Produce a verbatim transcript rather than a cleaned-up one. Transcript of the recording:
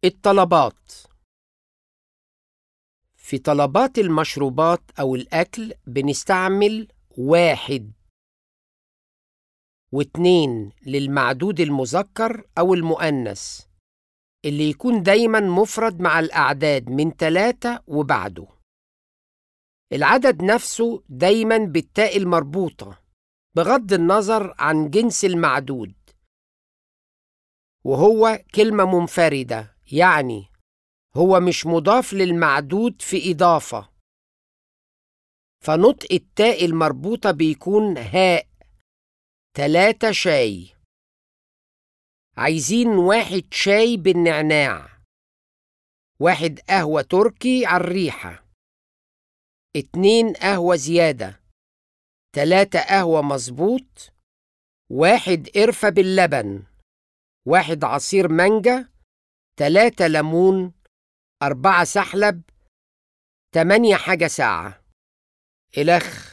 الطلبات. في طلبات المشروبات أو الأكل بنستعمل واحد واتنين للمعدود المذكر أو المؤنث اللي يكون دايما مفرد مع الأعداد من تلاتة وبعده. العدد نفسه دايما بالتاء المربوطة بغض النظر عن جنس المعدود، وهو كلمة منفردة، يعني هو مش مضاف للمعدود في إضافة، فنطق التاء المربوطة بيكون هاء. تلاتة شاي. عايزين واحد شاي بالنعناع، واحد قهوة تركي على الريحة، اتنين قهوة زيادة، تلاتة قهوة مظبوط، واحد قرفة باللبن، واحد عصير مانجا، تلاتة ليمون، أربعة سحلب، تمانية حاجة ساعة. إلخ.